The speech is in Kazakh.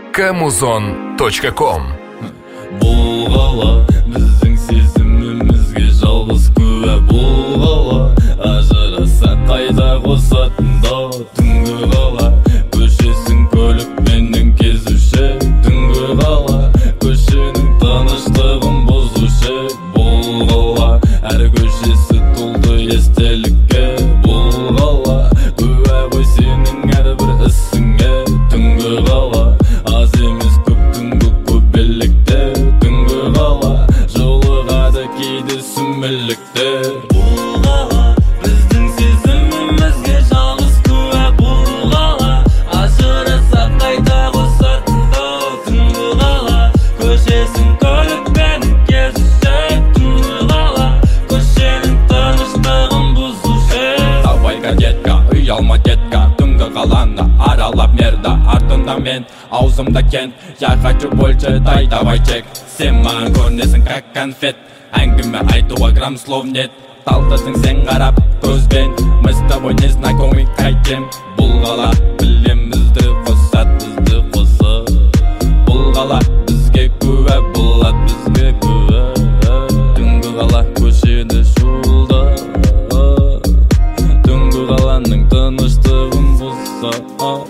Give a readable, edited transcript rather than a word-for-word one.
Kamuzon.com. Бұл қала біздің сезімімізге жалғыз куә. Бұл қала ажыраса қайта қосатында. Түнгі қала көшесін көлікпенен кезуші. Түнгі қала көшенің тыныштығын бұзушы. Бұл қала әр көшесі толды естелікке. Бұл қала куә ғой сенің әрбір ісіңе. Түнгі қала аз емес көп түнгі көбелікте. Түнгі қала жолығады кейде сүмеліктер. Бұл қала біздің сезімімізге жалғыз куә. Бұл қала ажыраса қайта қосатында. Түнгі қала көшесін көлікпен кезуші. Түнгі қала көшенің тыныштығын бұзушы. Давай детка, үй алма детка. Түнгі қаланы аралап мерді. Артында мен, аузымда кент. Я хочу больше, дай давай чек. Сен маған көрінесің как конфет. Әңгіме айтуға грамм слов нет. Талтысың сен қарап көзбен. Мы с тобой не знакомы қайтем. Бұл қала білемізді қосат, бізді қосат. Бұл қала бізге куә, бұлат бізге куә. Түнгі қала көшені шулда. Түнгі қаланың тыныштығын бұзса.